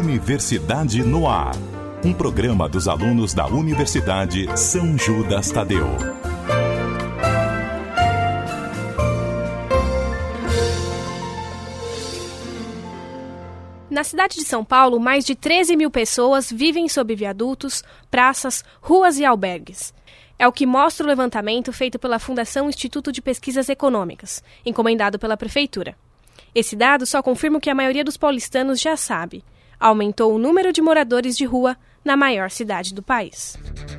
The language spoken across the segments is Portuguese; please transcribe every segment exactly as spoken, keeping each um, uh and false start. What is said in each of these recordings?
Universidade no Ar. Um programa dos alunos da Universidade São Judas Tadeu. Na cidade de São Paulo, mais de treze mil pessoas vivem sob viadutos, praças, ruas e albergues. É o que mostra o levantamento feito pela Fundação Instituto de Pesquisas Econômicas, encomendado pela Prefeitura. Esse dado só confirma o que a maioria dos paulistanos já sabe. Aumentou o número de moradores de rua na maior cidade do país.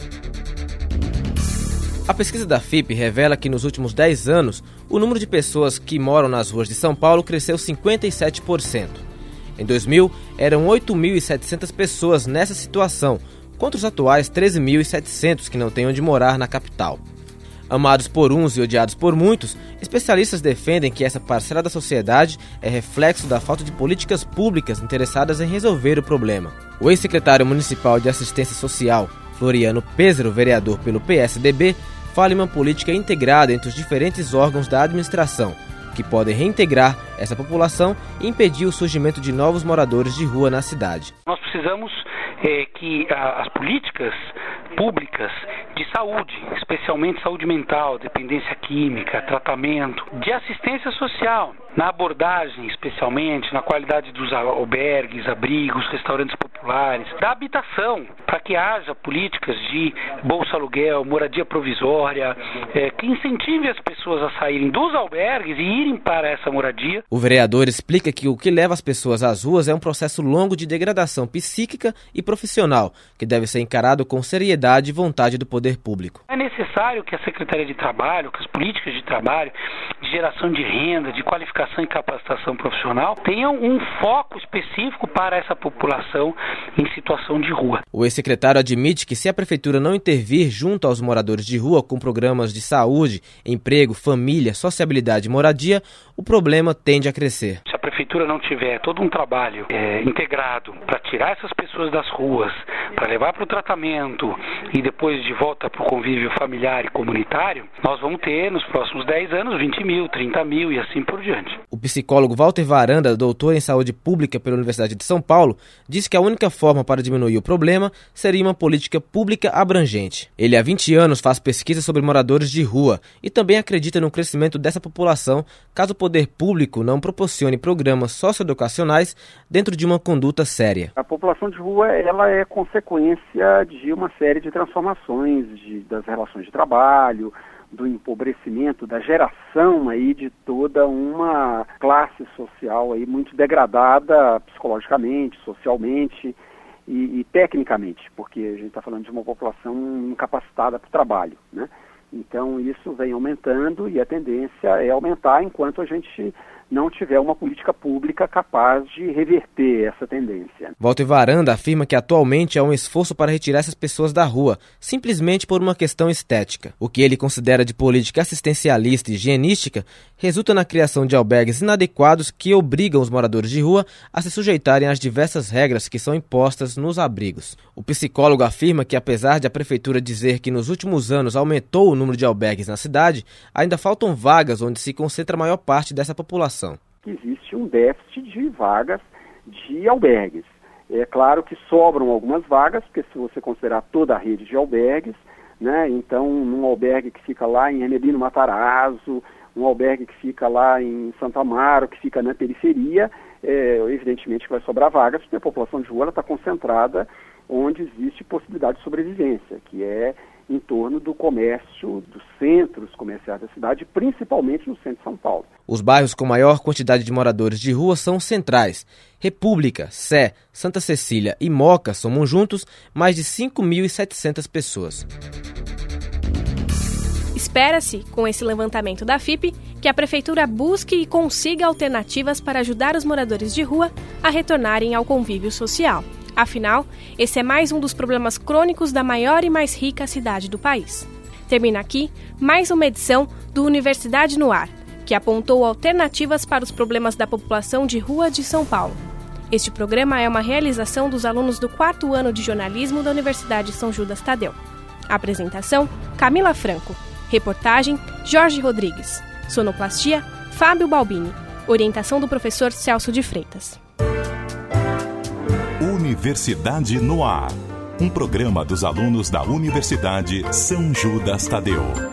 A pesquisa da F I P revela que nos últimos dez anos, o número de pessoas que moram nas ruas de São Paulo cresceu cinquenta e sete por cento. Em dois mil, eram oito mil e setecentas pessoas nessa situação, contra os atuais treze mil e setecentos que não têm onde morar na capital. Amados por uns e odiados por muitos, especialistas defendem que essa parcela da sociedade é reflexo da falta de políticas públicas interessadas em resolver o problema. O ex-secretário municipal de Assistência Social, Floriano Pêssaro, vereador pelo P S D B, fala em uma política integrada entre os diferentes órgãos da administração, que podem reintegrar essa população e impedir o surgimento de novos moradores de rua na cidade. Nós precisamos é, que a, as políticas públicas de saúde, especialmente saúde mental, dependência química, tratamento, de assistência social, na abordagem especialmente, na qualidade dos albergues, abrigos, restaurantes populares, da habitação, para que haja políticas de bolsa aluguel, moradia provisória, é, que incentive as pessoas a saírem dos albergues e irem para essa moradia. O vereador explica que o que leva as pessoas às ruas é um processo longo de degradação psíquica e profissional, que deve ser encarado com seriedade e vontade do poder público. É necessário que a Secretaria de Trabalho, que as políticas de trabalho, de geração de renda, de qualificação e capacitação profissional, tenham um foco específico para essa população em situação de rua. O ex-secretário admite que se a prefeitura não intervir junto aos moradores de rua com programas de saúde, emprego, família, sociabilidade e moradia, o problema tende a crescer. Se a prefeitura não tiver todo um trabalho é, integrado para tirar essas pessoas das ruas, para levar para o tratamento e depois de volta para o convívio familiar e comunitário, nós vamos ter nos próximos dez anos vinte mil, trinta mil e assim por diante. O psicólogo Walter Varanda, doutor em saúde pública pela Universidade de São Paulo, disse que a única forma para diminuir o problema seria uma política pública abrangente. Ele há vinte anos faz pesquisa sobre moradores de rua e também acredita no crescimento dessa população caso o poder público não proporcione programas socioeducacionais dentro de uma conduta séria. A população de rua ela é consequência de uma série de transformações de, das relações de trabalho, do empobrecimento, da geração aí de toda uma classe social aí muito degradada psicologicamente, socialmente e, e tecnicamente, porque a gente está falando de uma população incapacitada para o trabalho, né? Então isso vem aumentando e a tendência é aumentar enquanto a gente não tiver uma política pública capaz de reverter essa tendência. Walter Varanda afirma que atualmente há um esforço para retirar essas pessoas da rua, simplesmente por uma questão estética. O que ele considera de política assistencialista e higienística resulta na criação de albergues inadequados que obrigam os moradores de rua a se sujeitarem às diversas regras que são impostas nos abrigos. O psicólogo afirma que, apesar de a prefeitura dizer que nos últimos anos aumentou o número de albergues na cidade, ainda faltam vagas onde se concentra a maior parte dessa população. Existe um déficit de vagas de albergues. É claro que sobram algumas vagas, porque se você considerar toda a rede de albergues, né, então num albergue que fica lá em Ermelino Matarazzo, um albergue que fica lá em Santo Amaro, que fica na periferia, é, evidentemente que vai sobrar vagas, porque a população de rua está concentrada onde existe possibilidade de sobrevivência, que é em torno do comércio, dos centros comerciais da cidade, principalmente no centro de São Paulo. Os bairros com maior quantidade de moradores de rua são os centrais. República, Sé, Santa Cecília e Moca somam juntos mais de cinco mil e setecentas pessoas. Espera-se, com esse levantamento da F I P, que a Prefeitura busque e consiga alternativas para ajudar os moradores de rua a retornarem ao convívio social. Afinal, esse é mais um dos problemas crônicos da maior e mais rica cidade do país. Termina aqui mais uma edição do Universidade no Ar, que apontou alternativas para os problemas da população de rua de São Paulo. Este programa é uma realização dos alunos do quarto ano de jornalismo da Universidade São Judas Tadeu. Apresentação: Camila Franco. Reportagem: Jorge Rodrigues. Sonoplastia: Fábio Balbini. Orientação do professor Celso de Freitas. Universidade no Ar. Um programa dos alunos da Universidade São Judas Tadeu.